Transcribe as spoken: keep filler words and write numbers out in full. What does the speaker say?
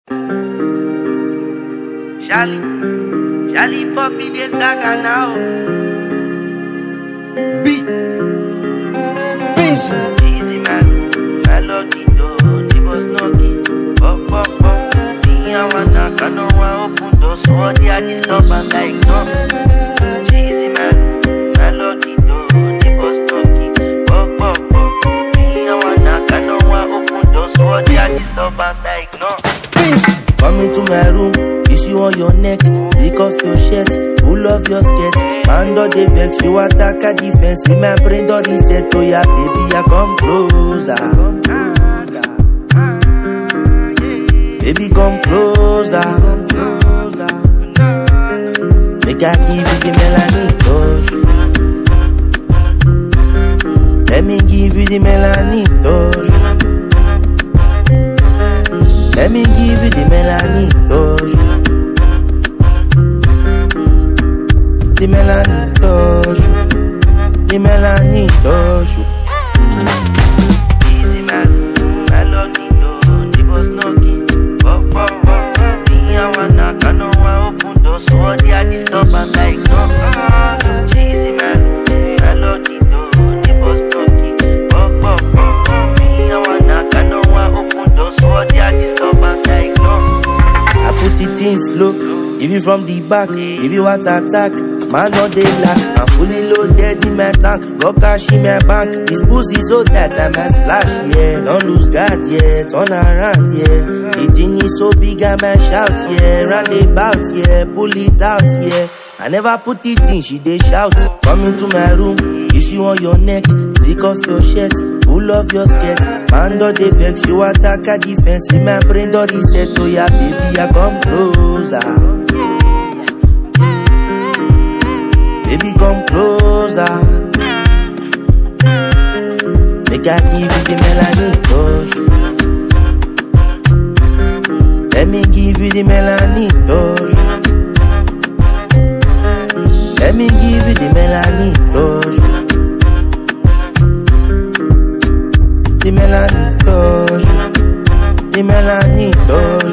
Charlie, Charlie Poppy, this dagger now. Beat, Beast, Easy man, melody do, the boss knocking. Pop, pop, pop. Me and one knock, I know I open doors, so all the disturbance I ignore. Easy man, melody do, the boss knocking. Pop, pop, pop. Me and one knock, I know I open doors, so all the disturbance I ignore. Beast. Come into my room, kiss you on your neck, take off your shirt, pull off your skirt. Man do the vex, you attack a defense. In my brain do the set, oh yeah, baby, I come closer. Baby, come closer. Make I give you the melanin touch. Let me give you the melanin touch. Let me give you the melanin touch. The melanin touch. The melanin touch. Easy man, melody do, the boss knocking. Pop, pop, pop. Me and one knock, I know I open doors, so all the disturbance I ignore. Easy man, melody do, the boss knocking. Pop, pop, pop. Me and one knock, I know I open doors, so all the disturbance I ignore. I put it in slow, give you from the back, give you what attack. Man no dey lack, I'm fully loaded in my tank. Got cash in my bank, this pussy so tight I might splash, yeah. Don't lose guard, yeah, turn around, yeah. The thing is so big I might shout, yeah. Round about, yeah, pull it out, yeah. I never put it in, she dey shout. Come into my room, kiss you on your neck, take off your shirt, pull off your skirt. Man do the vex, you attack a defense. In my brain do the set, oh yeah, baby, I come closer. Baby, come closer. Make I give you the melanin touch. Let me give you the melanin touch. Let me give you the melanin touch. The melanin touch. The melanin touch.